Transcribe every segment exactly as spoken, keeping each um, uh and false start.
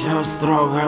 все строго.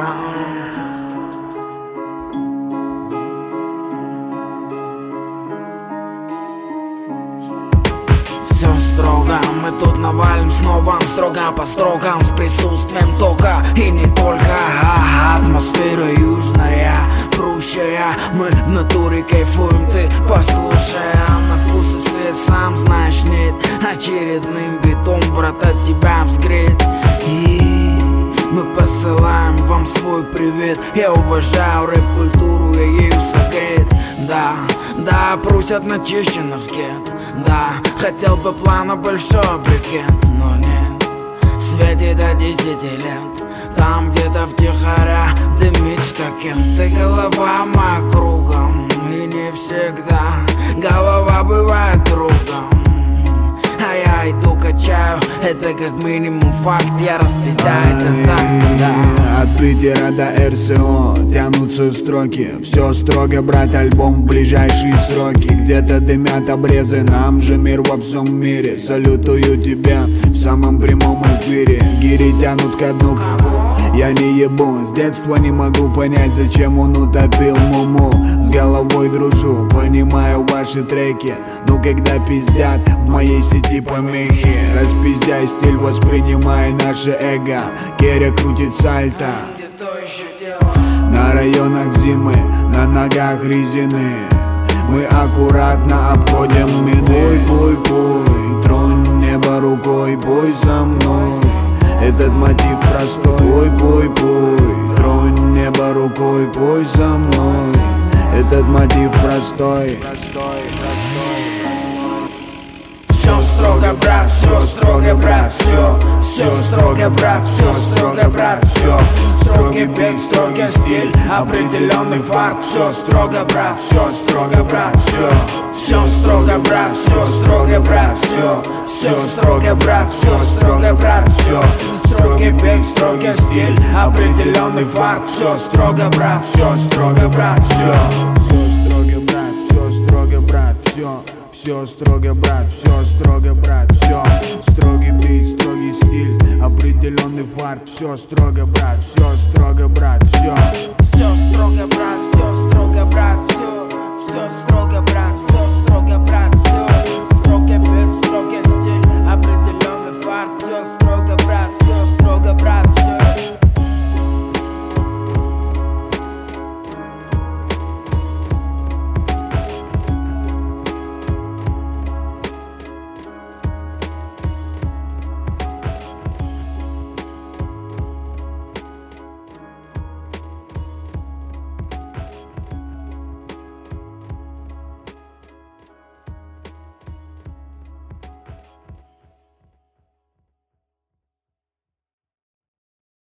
Все строго, мы тут навалим снова строго по строкам, с присутствием тока и не только. А, атмосфера южная, прущая, мы в натуре кайфуем, ты послушай. На вкус и свет, сам знаешь, нет очередным битом, брат, от тебя взгреть. И мы посылаем вам свой привет. Я уважаю рэп-культуру, я ею согрет. Да, да, просят начищенных гет. Да, хотел бы плана большой брикет, но нет, светит до десяти лет. Там где-то втихаря дымит штакет. Ты голова моя кругом, и не всегда голова бывает другом. А я иду качаю, это как минимум факт. Я распиздяю, это так, да. От Питера до эр эс о тянутся строки. Все строго, брат, альбом в ближайшие сроки. Где-то дымят обрезы, нам же мир во всем мире. Салютую тебя в самом прямом эфире. Гири тянут ко дну, я не ебу. С детства не могу понять, зачем он утопил муму. С головой дружу, понимаю ваши треки. Но когда пиздят в моей сети помехи, распиздяй стиль, воспринимай наше эго. Керя крутит сальто на районах зимы, на ногах резины. Мы аккуратно обходим мины. Пой, пой, пой, тронь небо рукой, пой со мной. Этот мотив простой. Пой, пой, пой, тронь небо рукой, пой со мной. Этот мотив простой. Все строго, брат, все строго, брат, все. Все строго, брат, все строго, брат, все. Строгий бит, строгий стиль, определенный факт. Все строго, брат, все строго, брат, все. Все строго, брат, все строго, брат, все. Все строго, брат, все строго, брат, все. Строгий бит, строгий стиль, определенный факт. Все строго, брат, все строго, брат, все. Все строго, брат, все строго, брат, все. Все строго, брат, все строго, брат, все. Строгий бит, строгий стиль, определенный факт. Все строго, брат, все строго, брат, все. Все строго, брат, все строго, брат, все. Все строго, брат, все.